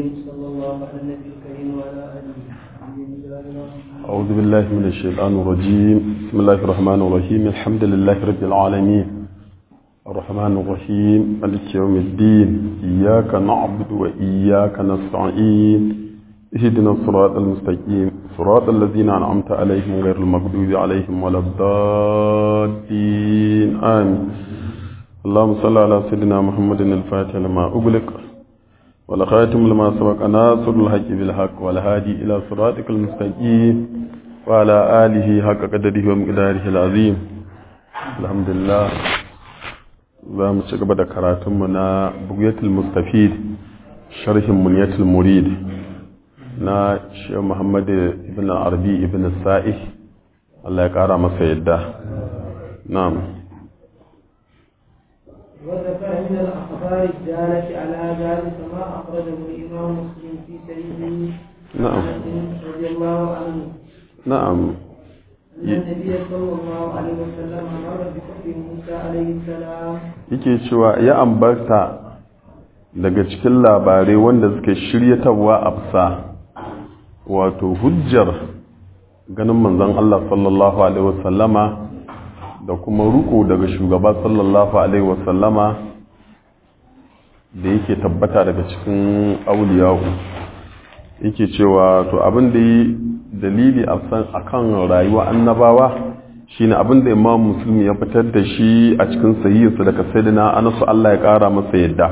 صلى الله على النبي الكريم وعلى آله. أعوذ بالله من الشيطان الرجيم. بسم الله الرحمن الرحيم. الحمد لله رب العالمين الرحمن الرحيم مالك يوم الدين. إياك نعبد وإياك نستعين. اهدنا الصراط المستقيم صراط الذين أنعمت عليهم غير المغضوب عليهم ولا الضالين آمين. اللهم صل على سيدنا محمد الفاتح لما أغلق والخاتم لما سبق ناصر الحق بالحق والهادي إلى صراطك المستقيم وعلى آله حق قدره ومقداره العظيم. الحمد لله. zamu ci gaba da karatunmu na Bughyatul Mustafid sharhin Munyatul Murid na Sheikh Muhammad ibn Arabi ibn Sa'ih, Allah ya kara masa yadda. Na'am. وذكر من الأخبار الدالة على ذلك ما أخرجه الإمام مسلم في سيده نعم رضي الله عنه. نعم. أن النبي صلى الله عليه وسلم مر بكفر موسى عليه السلام. yake cewa ya ambata daga cikin labarai wanda suke shiryatarwa a fasa wato hujjar ganin manzon Allah sallallahu alaihi wasallama da kuma ruko daga shugaba sallallahu alaihi wasallama da yake tabbata daga cikin auliyahu. Yake cewa to abin da yi dalili akan rayuwa annabawa shine abin da Imam Muslim ya fitar da shi a cikin sahihinsa daga Sayyidina Anas, Allah ya kara masa yadda,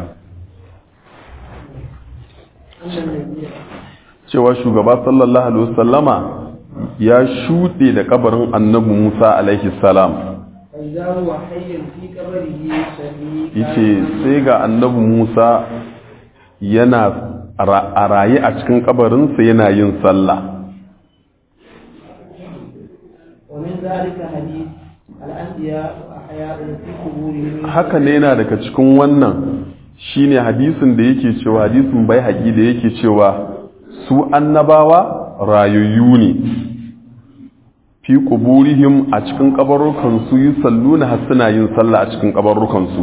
cewa shugaba sallallahu alaihi wasallama ya shuɗe da kabarin annabi Musa alaihi salam. Yace sai ga annabi Musa yana a raye a cikin kabarinsa yana yin sallah. Haka ne yana daga cikin wannan shine hadisin da yake cewa, hadisin bai haƙi da yake cewa su annabawa rayayyu ne fi kuburihim a cikin kabarukansu yi sallu na hasuna yin sallah a cikin kabarukansu.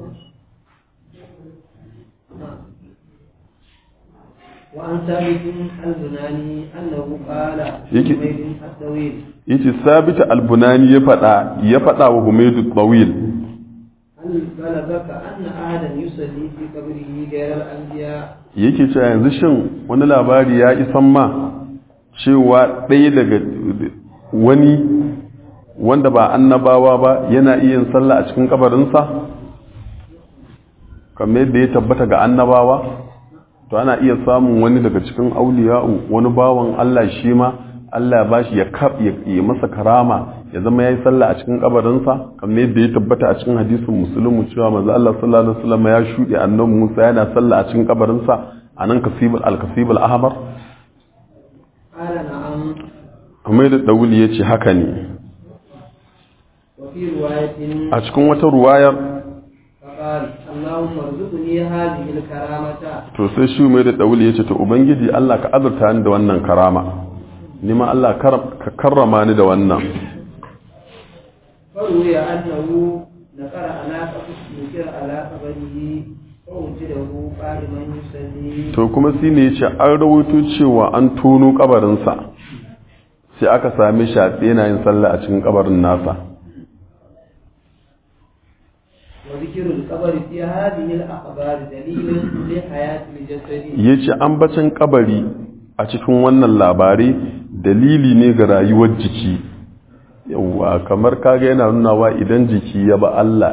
yace sabita albunani ya faɗa wa Humaydu Tawil, yake cewa yanzu shin wani labari ya isan ma cewa ɗaya daga wani wanda ba annabawa ba yana iya yin sallah a cikin kabarinsa kamar yadda ya tabbata ga annabawa. To ana iya samun wani daga cikin auliya'u, wani bawan Allah shi ma Allah ba shi ya masa karama ya zama ya yi sallah a cikin kabarinsa kamar yadda ya tabbata a cikin hadisin Muslim cewa manzo Allah sallallahu alaihi wasallam ya shuɗe annabi Musa yana sallah a cikin kabarinsa a nan al-Kasib al-Ahmar. Amma da Dawuli yace haka ne. A cikin wata ruwayar to sai shi mai da Dawuli yace to ubangiji Allah ka azurta ni da wannan karama, ni ma Allah ka karrama ni da wannan. To kuma shi ne yace an rawaito cewa an tono kabarinsa sai aka same shi a yana yin sallah a cikin kabarin nasa. yace ambacin kabari a cikin wannan labari dalili ne ga rayuwar jiki. Yawwa kamar kaga yana nunawa idan jiki ya ba Allah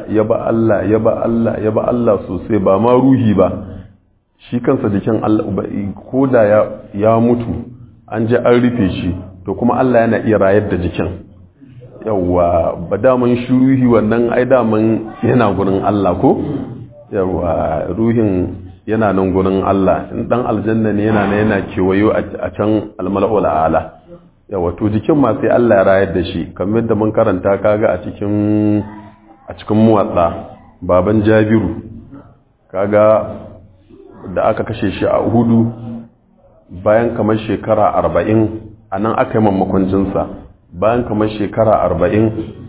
sosai, ba ma ruhi ba, shi kansa jikin Allah ko da ya mutu an ji an rufe shi to kuma Allah yana iya rayar da jikin. Yawwa ba daman shuruhi wannan ai daman yana gurin Allah ko? Yawwa ruhin yana nan gurin Allah, in dan aljanna ne yana kewayo a can almala'ul a'la. Yawwa to jikin ma sai Allah ya rayar da shi kamar yadda mun karanta kaga a cikin muwatsa baban Jabiru kaga da aka kashe shi a Uhudu bayan kamar shekara 40 anan aka yi mamakon jinsa. Bayan kamar shekara 40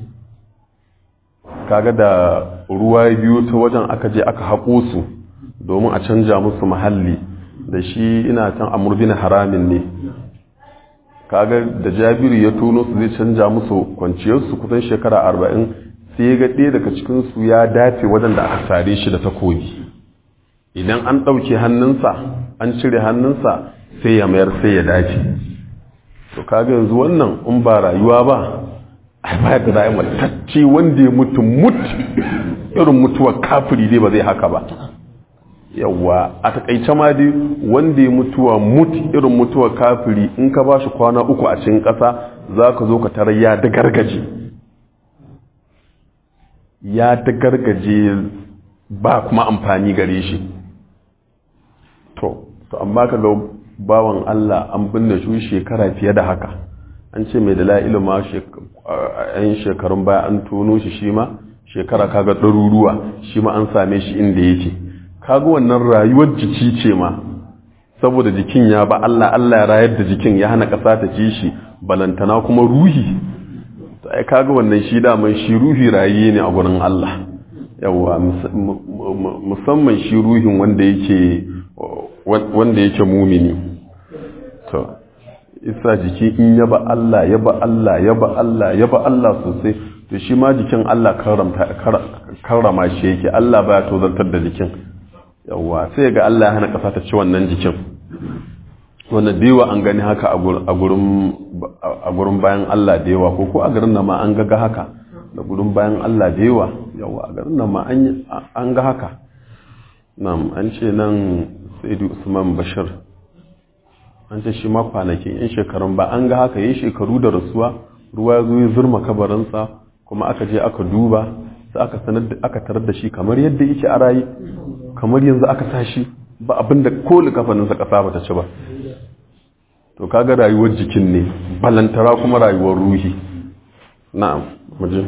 kaga da ruwa biyu ta wajen aka je aka haƙo su domin a canja musu mahalli da shi ina can Amr bin Haramin ne kaga da Jabiru ya tono su zai canja musu kwanciyar su kusan shekara 40 sai ga ɗaya daga cikin su ya dace wajen da aka sare shi da takobi idan an ɗauke hannunsa an cire hannunsa sai ya mayar sai ya dace to kaga yanzu wannan in ba rayuwa ba ai ba da rayuwa tacce wanda ya mutu irin mutuwar kafiri dai ba zai haka ba yawa a takaice ma dai wanda ya mutuwa irin mutuwar kafiri in ka ba shi kwana 3 a cikin ƙasa za ka zo ka tarar ya da gargaje ba kuma amfani gare shi to amma ka ga bawan Allah an binne shi shekara fiye da haka an ce mai dala'ilu ma yan shekarun baya an tono shi ma shekara kaga ɗaruruwa shi ma an same shi inda yake kaga wannan rayuwar jiki ce ma saboda jikin ya ba Allah ya rayar da jikin ya hana ƙasa ta ci shi balantana kuma ruhi to ai kaga wannan shi daman shi ruhi rayi ne a gurin Allah yawa musamman shi ruhin wanda yake mumini to isa jiki in yaba Allah sosai to shi ma jikin Allah karrama shi yake Allah baya tozartar da jikin yawa sai ga Allah ya hana kasa ta ci wannan jikin wannan dewa an gani haka a gurin bayan Allah da yawa ko a garin nan ma an ga haka da gurin bayan Allah da yawa a garin nan ma an ga haka nam an ce nan Sayyidi Usman Bashir an ce shi ma kwanakin yan shekarun ba an ga haka yayin shekaru da rasuwa ruwa ya zo ya zurma kabarinsa kuma aka je aka duba sai aka tarar da shi kamar yadda yake a rayi kamar yanzu aka tashi ba abinda ko likafaninsa kasa ba ta ci ba to kaga rayuwar jikin ne balantara kuma rayuwar ruhi na'am muje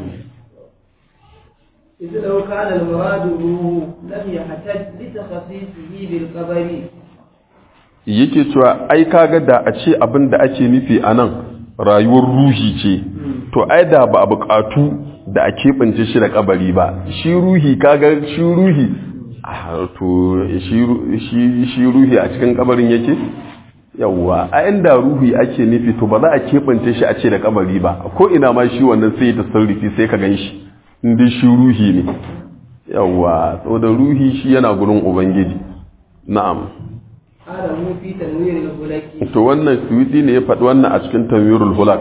إذا لو كان المراد الروح لم يحتج لتخصيصه بالقبر yake cewa ai kaga da a ce abin da ake nufi a nan rayuwar ruhi ce to ai da ba a buƙatu da a keɓance shi da kabari ba shi ruhi kaga shi ruhi to shi ruhi a cikin kabarin yake yawwa a inda ruhi ake nufi to ba za a keɓance shi a ce da kabari ba ko ina ma shi wannan sai ta sarrafi sai ka gan shi inda shi ruhi ne yawwa saboda ruhi shi yana gurin ubangiji na'am to wannan suyuti ne ya faɗi wannan a cikin tanwirul hulak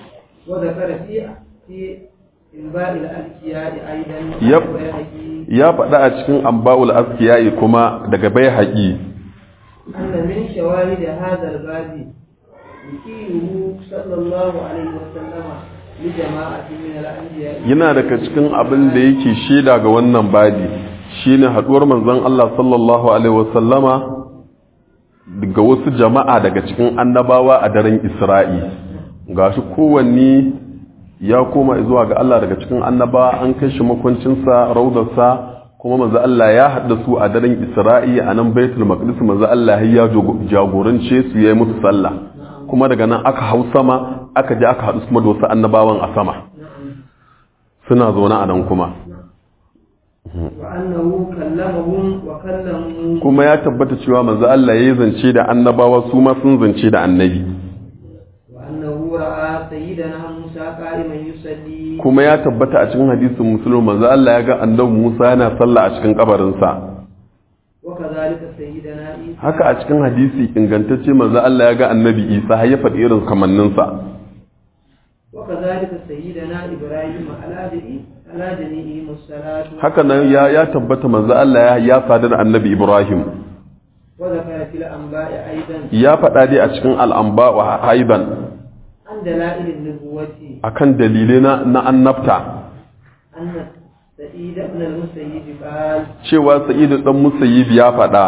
ya faɗa a cikin amba'ul askiyai kuma daga bai haƙi anna min shawahid hadha al-babi yukiru sallallahu alaihi wasallama li jama'ati min al-anbiya yana daga cikin abin da yake sheda ga wannan babi shine haduwar manzon Allah sallallahu alaihi wasallama daga wasu jama'a daga cikin annabawa a daren Isra'i gashi kowanne ya koma zuwa ga Allah daga cikin annabawa an kai shi makwancinsa raudarsa kuma manzo Allah ya haɗa su a daren Isra'i a nan Baitul Maqdis manzo Allah ya jagorance su yayi musu sallah kuma daga nan aka hau sama aka je aka haɗu kuma da wasu annabawan a sama suna zaune a nan kuma kuma ya tabbata cewa manzo Allah ya yi zance da annabawa su ma sun zance da annabi kuma ya tabbata a cikin hadisin Muslim manzo Allah ya ga annabi Musa yana sallah a cikin kabarinsa haka a cikin hadisi ingantacce manzo Allah ya ga annabi Isa har ya faɗi irin kamanninsa haka nan ya tabbata manzo Allah ya sadu da annabi Ibrahim ya faɗa dai a cikin al'amba wa haiban akan dalilai na annabta cewa Sa'id dan Musayyib ya faɗa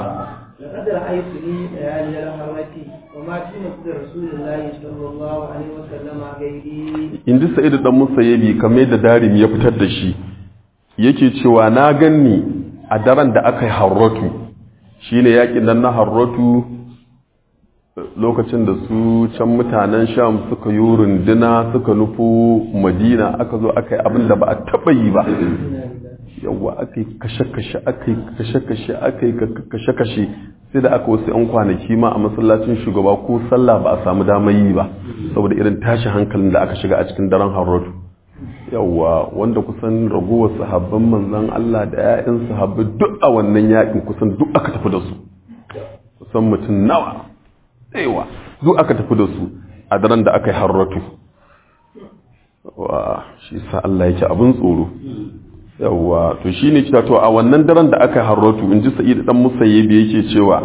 inda Sa'id dan Musayyib kamar da darim ya fitar da shi yake cewa na ganni a daren da aka yi harratu shine yakin nan na harratu lokacin da su can mutanen sham suka yi runduna suka nufo madina aka zo aka yi abin da ba a taɓa yi ba yawa aka yi kashe-kashe aka yi kashe-kashe aka yi kashe-kashe sai da aka wasu 'yan kwanaki ma a masallacin shugaba ko sallah ba a samu damar yi ba saboda irin tashi hankalin da aka shiga a cikin daren harrotu yawwa wanda kusan ragowar sahabban manzan Allah da 'ya'yan sahabbai duk a wannan yakin kusan duk aka tafi da su kusan mutum nawa tsayawa duk aka tafi da su a daren da aka yi harrotu wa shi sa Allah yake abin tsoro yawwa to shine cewa to a wannan daren da aka harrotu inji Sa'id dan Musayyib yake cewa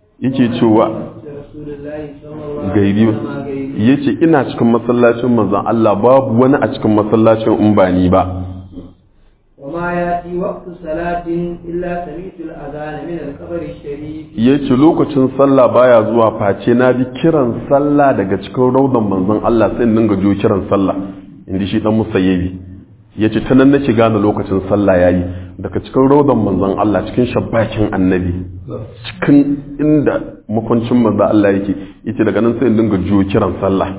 gairi yace ina cikin masallacin manzon Allah babu wani a cikin masallacin in ba ni ba وما يأتي وقت صلاة إلا سمعت الأذان من القبر الشريف yace lokacin sallah baya zuwa face na ji kiran sallah daga cikin raudan manzon Allah sai in dinga jo kiran sallah inda shi dan Musayyibi yace ta nan nake gane lokacin sallah yayi daga cikin raudan manzon Allah cikin shabbakin annabi cikin inda makoncin manzon Allah yake yace daga nan sai in dinga jo kiran sallah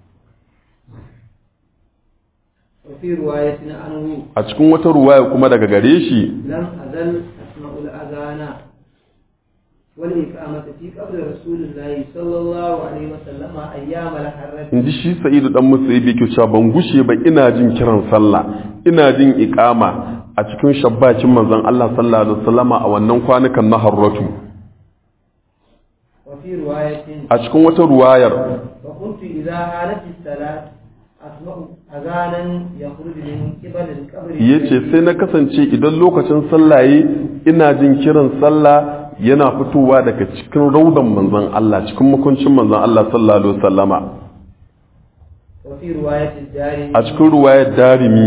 a cikin wata ruwaya kuma daga gare shi lam azal asma'ul azana wal iqamata fi qabr rasulillahi sallallahu alaihi wasallam ayyam al-harrat inji shi Sa'idu dan Musayyib yake cewa ban gushe ba ina jin kiran sallah ina jin iqama a cikin shabbacin manzon Allah sallallahu alaihi wasallam a wannan kwanukan na harratu wa fi riwayatin a cikin wata ruwayar wa kuntu idha halat as-salat yace sai na kasance idan lokacin sallaye ina jin kiran sallah yana fitowa daga cikin raudan manzon Allah cikin mukuncin manzon Allah sallallahu alaihi wasallama a cikin ruwayar darimi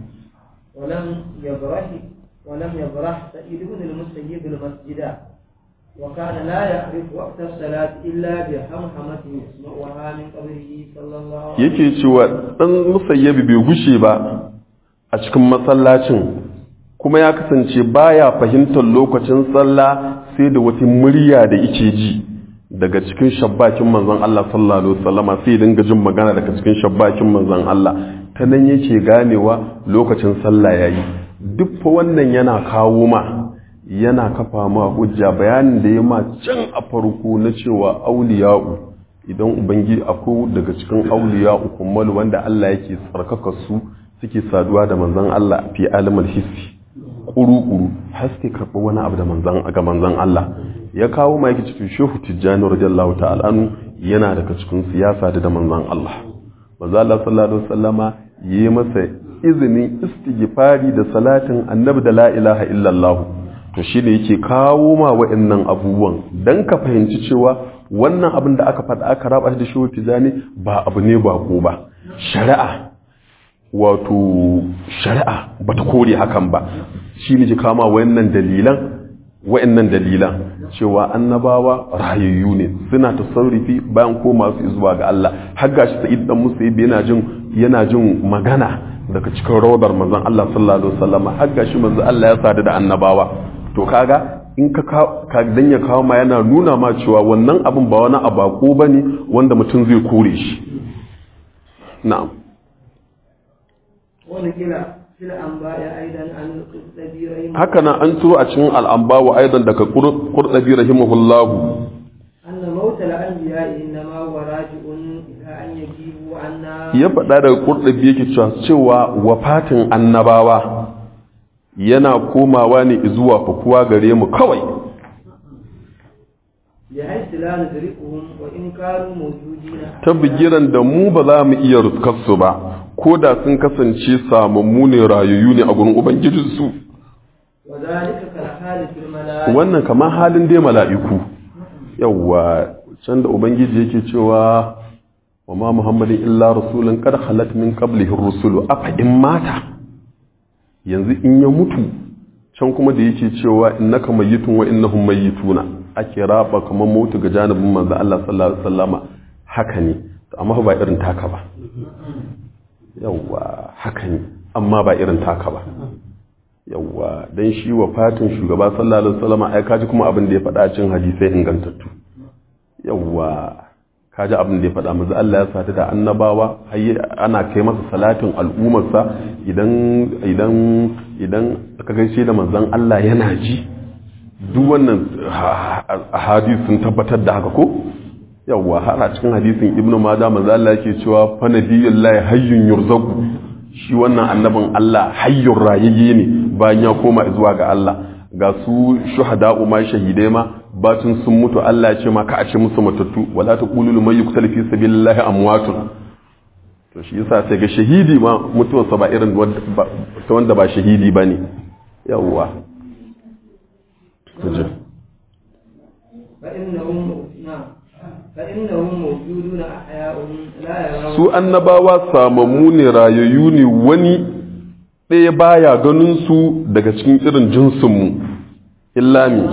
ولم يبرح سعيد بن المسيب المسجد وكان لا يعرف وقت الصلاة إلا بحمحمة يسمعها من قبره صلى الله عليه وسلم yake cewa dan musayyabi bai gushe ba a cikin masallacin kuma ya kasance baya fahimtar lokacin sallah sai da wata murya da yake ji daga cikin shabbakin manzon Allah sallallahu alaihi wasallam sai dinga jin magana daga cikin shabbakin manzon Allah ta nan yake ganewa lokacin sallah yayi duk fa wannan yana kawo ma yana kafa ma hujja bayanin da ya ma can a farko na cewa auliya'u idan ubangi akwai daga cikin auliya'u kummal wanda Allah yake tsarkaka su suke saduwa da manzon Allah fi alamul hissi kuru haske karɓi wani abu da manzon Allah ya kawo ma yake cikin shehu tijjani radiyallahu ta'ala anhu yana daga cikin siyasa da manzon Allah manzon Allah sallallahu alaihi wasallama yi masa izinin istighfari da salatin annabi da la ilaha illallah to shi ne yake kawo ma wa'annan abubuwan don ka fahimci cewa wannan abin da aka faɗa aka raba da shi wata zane ba abu ne ba ko ba shari'a ba ta kore hakan ba shi ne ji kama wa'annan dalilan cewa annabawa rayayyu ne suna tasarrufi bayan koma su zuwa ga Allah har gashi Sa'id dan Musayyib yana jin magana daga cikin rawdar manzon Allah sallallahu alaihi wasallam har gashi manzon Allah ya sadu da annabawa to kaga in ka dan ya kawo ma yana nuna ma cewa wannan abin ba wani abako bane wanda mutum zai kore shi na'am wani kila fil anba ya aidan an qurdabi rahimahullah haka nan an turo a cikin al-anba wa aidan daga qurdabi rahimahullah anna mautal anbiya inma huwa raji'un ila an yajibu anna ya faɗa daga qurdabi yake cewa wafatin annabawa yana komawa ne zuwa fakuwa gare mu kawai ta bigiran da mu ba za mu iya ruskarsu ba ko da sun kasance samammu ne rayayyu ne a gurin ubangijinsu wannan kamar halin dai mala'iku yawwa can da ubangiji yake cewa wa ma muhammadin illa rasulun qad khalat min qablihi ar-rusulu afa in mata yanzu in ya mutu can kuma da yake cewa innaka mayyitun wa innahum mayyituna ake raba kamar mutu ga janibin manzo Allah sallallahu alaihi wasallama haka ne amma ba irin taka ba yawa haka ne amma ba irin taka ba yawa dan shi wafatin shugaba sallallahu alaihi wasallama ai kaji kuma abin da ya faɗa cin hadisi ingantattu yawa kaji abin da ya faɗa manzo Allah ya sadu da annabawa ana kai masa salatin al'ummarsa idan aka gaishe da manzon Allah yana ji duk wannan hadisi sun tabbatar da haka ko yawwa har a cikin hadisin ibnu majah manzo Allah yake cewa fa nabiyullahi hayyun yurzaqu shi wannan annabin Allah hayyur rayayye ne bayan ya koma zuwa ga Allah ga su shuhada'u ma shahidai ma batun sun mutu Allah ya ce ma ka a ce musu matattu wala taqulu liman yuqtalu fi sabilillahi amwatun to shi yasa sai ga shahidi ma mutuwarsa ba irin ta wanda ba shahidi bane yawwa su annabawa samamu ne rayayyu ne wani ɗaya baya ganin su daga cikin irin jinsinmu illami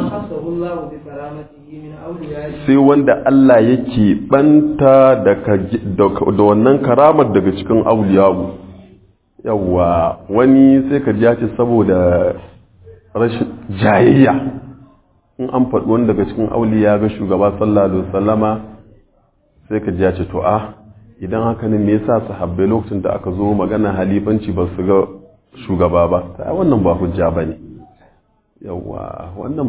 sai wanda Allah yake banta da wannan karamar daga cikin auliyawu yawa wani sai ka ji ce saboda rashin jayayya in an faɗi wani daga cikin auliya ga shugaba sallallahu alaihi wasallama sai ka ji ce to idan haka ne me yasa sahabbai lokacin da aka zo magana halifanci ba su ga shugaba ba sai wannan ba hujja bane yawa wannan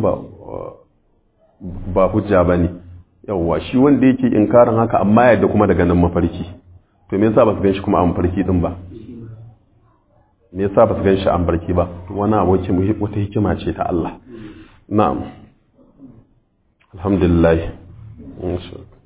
ba hujja bane yawa shi wanda yake inkarin haka amma yadda kuma daga nan mafarki to me yasa ba su ganshi kuma a mafarki din ba me yasa ba su ganshi a mafarki ba wani abokin wata hikima ce ta Allah na'am alhamdulillah